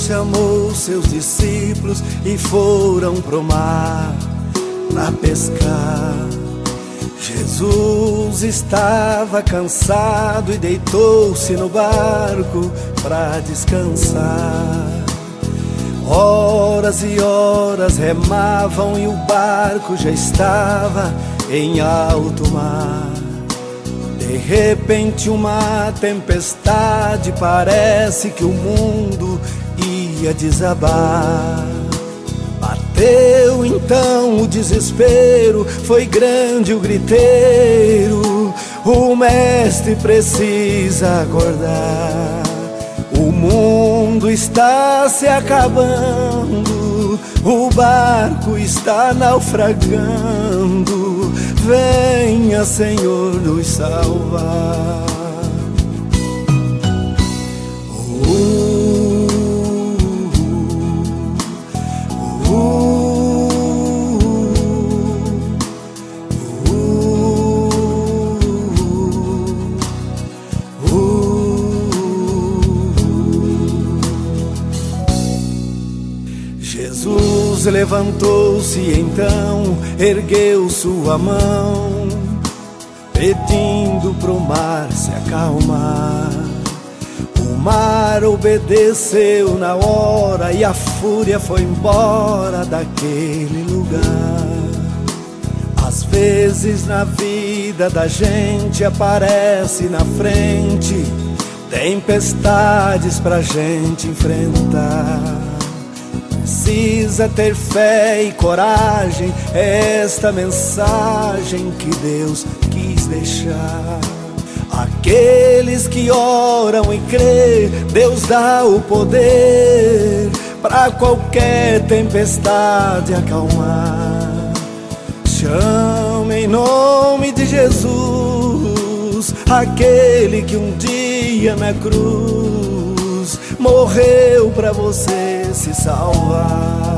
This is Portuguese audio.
chamou seus discípulos e foram pro mar pra pescar. Jesus estava cansado e deitou-se no barco pra descansar. Horas e horas remavam e o barco já estava em alto mar. De repente uma tempestade, parece que o mundo ia desabar. Bateu então o desespero, foi grande o griteiro. O mestre precisa acordar. O mundo está se acabando, o barco está naufragando. Venha, Senhor, nos salvar. Jesus levantou-se então, ergueu sua mão, pedindo pro mar se acalmar. O mar obedeceu na hora e a fúria foi embora daquele lugar. Às vezes na vida da gente aparece na frente tempestades pra gente enfrentar. Precisa ter fé e coragem, é esta mensagem que Deus quis deixar. Aqueles que oram e crê, Deus dá o poder para qualquer tempestade acalmar. Chame em nome de Jesus, aquele que um dia na cruz morreu para você se salvar.